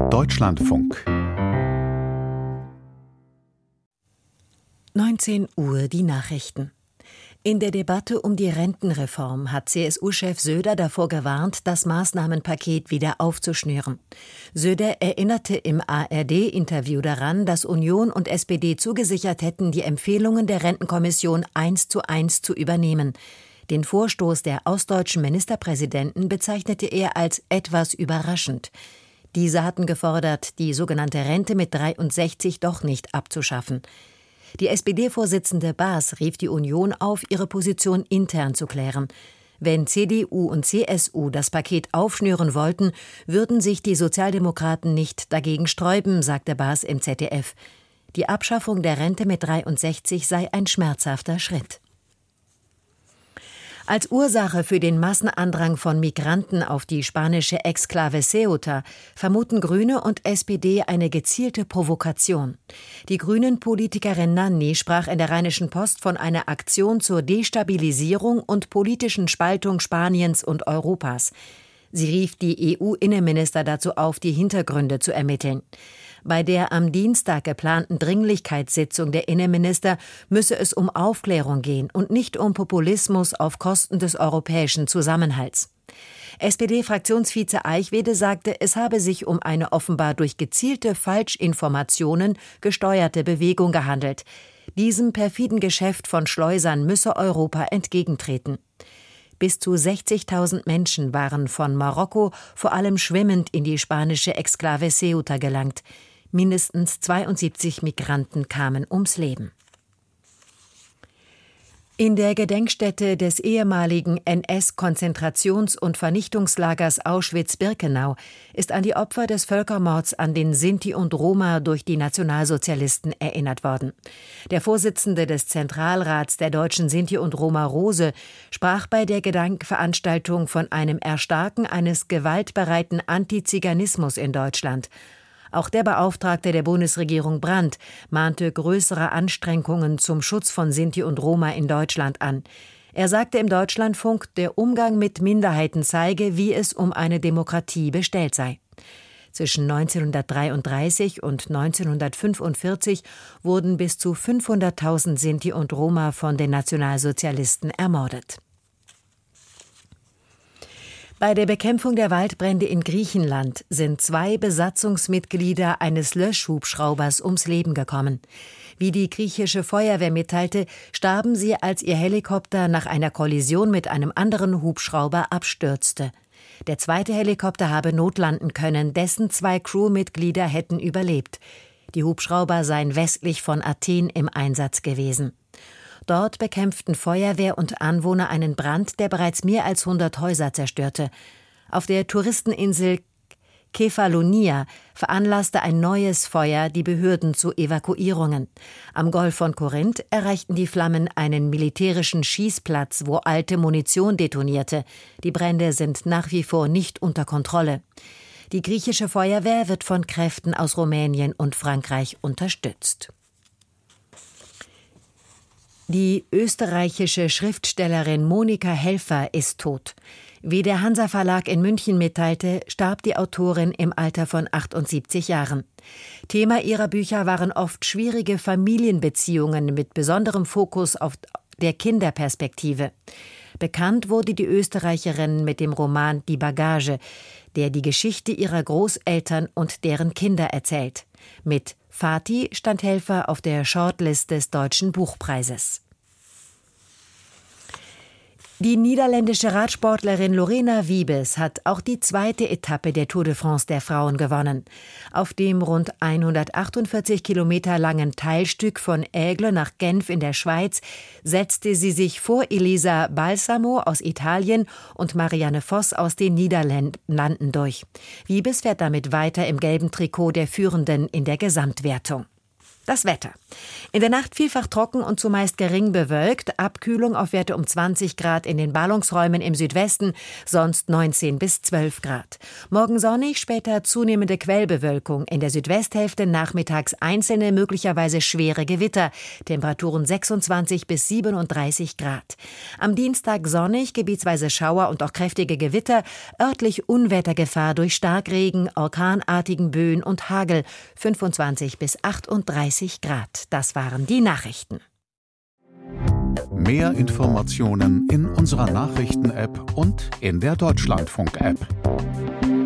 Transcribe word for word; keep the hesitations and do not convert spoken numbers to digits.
Deutschlandfunk. neunzehn Uhr die Nachrichten. In der Debatte um die Rentenreform hat C S U-Chef Söder davor gewarnt, das Maßnahmenpaket wieder aufzuschnüren. Söder erinnerte im A R D-Interview daran, dass Union und S P D zugesichert hätten, die Empfehlungen der Rentenkommission eins zu eins zu übernehmen. Den Vorstoß der ostdeutschen Ministerpräsidenten bezeichnete er als etwas überraschend. Diese hatten gefordert, die sogenannte Rente mit dreiundsechzig doch nicht abzuschaffen. Die S P D-Vorsitzende Baas rief die Union auf, ihre Position intern zu klären. Wenn C D U und C S U das Paket aufschnüren wollten, würden sich die Sozialdemokraten nicht dagegen sträuben, sagte Baas im Z D F. Die Abschaffung der Rente mit dreiundsechzig sei ein schmerzhafter Schritt. Als Ursache für den Massenandrang von Migranten auf die spanische Exklave Ceuta vermuten Grüne und S P D eine gezielte Provokation. Die Grünen-Politikerin Nanni sprach in der Rheinischen Post von einer Aktion zur Destabilisierung und politischen Spaltung Spaniens und Europas. Sie rief die E U-Innenminister dazu auf, die Hintergründe zu ermitteln. Bei der am Dienstag geplanten Dringlichkeitssitzung der Innenminister müsse es um Aufklärung gehen und nicht um Populismus auf Kosten des europäischen Zusammenhalts. S P D-Fraktionsvize Eichwede sagte, es habe sich um eine offenbar durch gezielte Falschinformationen gesteuerte Bewegung gehandelt. Diesem perfiden Geschäft von Schleusern müsse Europa entgegentreten. Bis zu sechzigtausend Menschen waren von Marokko vor allem schwimmend in die spanische Exklave Ceuta gelangt. Mindestens zweiundsiebzig Migranten kamen ums Leben. In der Gedenkstätte des ehemaligen N S-Konzentrations- und Vernichtungslagers Auschwitz-Birkenau ist an die Opfer des Völkermords an den Sinti und Roma durch die Nationalsozialisten erinnert worden. Der Vorsitzende des Zentralrats der deutschen Sinti und Roma, Rose, sprach bei der Gedenkveranstaltung von einem Erstarken eines gewaltbereiten Antiziganismus in Deutschland. Auch der Beauftragte der Bundesregierung Brandt mahnte größere Anstrengungen zum Schutz von Sinti und Roma in Deutschland an. Er sagte im Deutschlandfunk, der Umgang mit Minderheiten zeige, wie es um eine Demokratie bestellt sei. Zwischen neunzehnhundertdreiunddreißig und neunzehnhundertfünfundvierzig wurden bis zu fünfhunderttausend Sinti und Roma von den Nationalsozialisten ermordet. Bei der Bekämpfung der Waldbrände in Griechenland sind zwei Besatzungsmitglieder eines Löschhubschraubers ums Leben gekommen. Wie die griechische Feuerwehr mitteilte, starben sie, als ihr Helikopter nach einer Kollision mit einem anderen Hubschrauber abstürzte. Der zweite Helikopter habe notlanden können, dessen zwei Crewmitglieder hätten überlebt. Die Hubschrauber seien westlich von Athen im Einsatz gewesen. Dort bekämpften Feuerwehr und Anwohner einen Brand, der bereits mehr als hundert Häuser zerstörte. Auf der Touristeninsel Kefalonia veranlasste ein neues Feuer die Behörden zu Evakuierungen. Am Golf von Korinth erreichten die Flammen einen militärischen Schießplatz, wo alte Munition detonierte. Die Brände sind nach wie vor nicht unter Kontrolle. Die griechische Feuerwehr wird von Kräften aus Rumänien und Frankreich unterstützt. Die österreichische Schriftstellerin Monika Helfer ist tot. Wie der Hansa Verlag in München mitteilte, starb die Autorin im Alter von achtundsiebzig Jahren. Thema ihrer Bücher waren oft schwierige Familienbeziehungen mit besonderem Fokus auf der Kinderperspektive. Bekannt wurde die Österreicherin mit dem Roman Die Bagage, der die Geschichte ihrer Großeltern und deren Kinder erzählt. Mit Fatih stand Helfer auf der Shortlist des Deutschen Buchpreises. Die niederländische Radsportlerin Lorena Wiebes hat auch die zweite Etappe der Tour de France der Frauen gewonnen. Auf dem rund hundertachtundvierzig Kilometer langen Teilstück von Aigle nach Genf in der Schweiz setzte sie sich vor Elisa Balsamo aus Italien und Marianne Vos aus den Niederlanden durch. Wiebes fährt damit weiter im gelben Trikot der Führenden in der Gesamtwertung. Das Wetter. In der Nacht vielfach trocken und zumeist gering bewölkt. Abkühlung auf Werte um zwanzig Grad in den Ballungsräumen im Südwesten, sonst neunzehn bis zwölf Grad. Morgen sonnig, später zunehmende Quellbewölkung. In der Südwesthälfte nachmittags einzelne, möglicherweise schwere Gewitter. Temperaturen sechsundzwanzig bis siebenunddreißig Grad. Am Dienstag sonnig, gebietsweise Schauer und auch kräftige Gewitter. Örtlich Unwettergefahr durch Starkregen, orkanartigen Böen und Hagel. fünfundzwanzig bis achtunddreißig Grad. Das waren die Nachrichten. Mehr Informationen in unserer Nachrichten-App und in der Deutschlandfunk-App.